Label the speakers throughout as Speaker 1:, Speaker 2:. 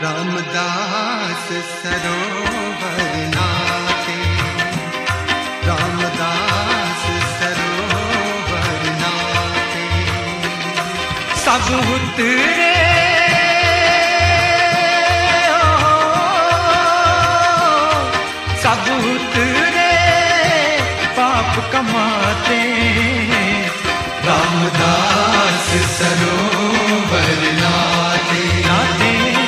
Speaker 1: रामदास सरोवर नाते, रामदास सरोवर नाते। सब उतरे सब उतरे पाप कमाते, रामदास सरोवर नाते नाते,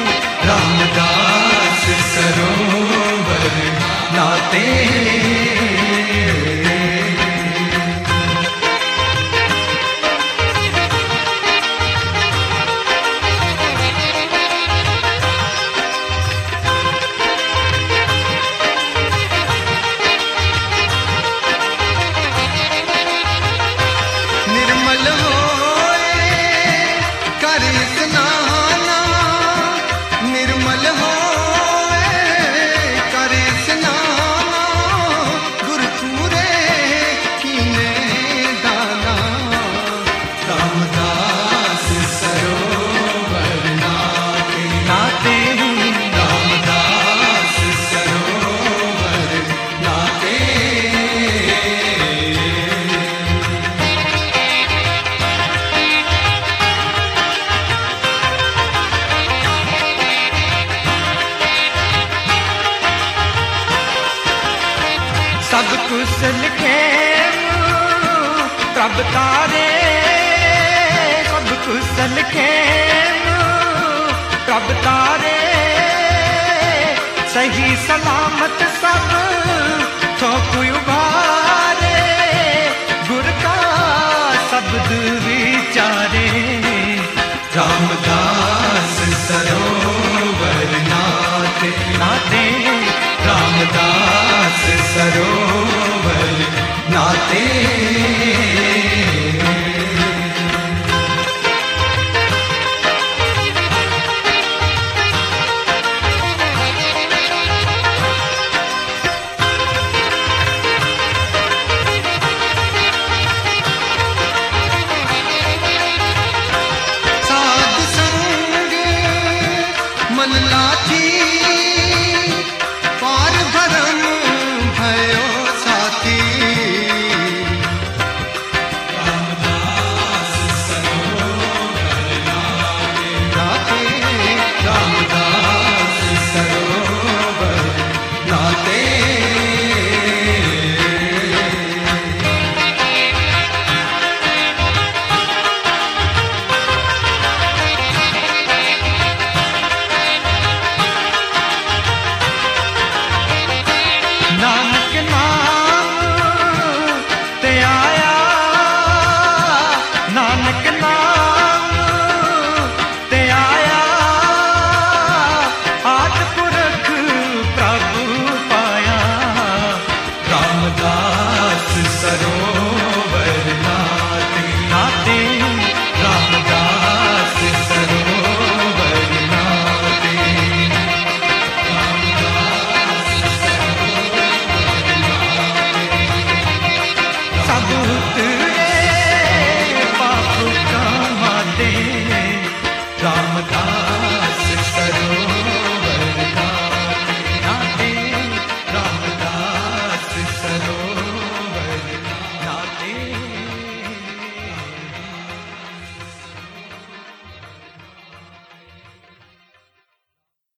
Speaker 1: रामदास सरोवर नाते। निर्मल होए कर स्नाना, निर्मल होए कर स्नाना, गुरपुरे कीने दाना। रामदास सरोवर नाते नाते, रामदास सरोवर नाते। सब कुशल के प्रभ तारे, सब कुशल के प्रभ तारे, सही सलामत सब थोक उबारे, गुर का शब्द विचारे। रामदास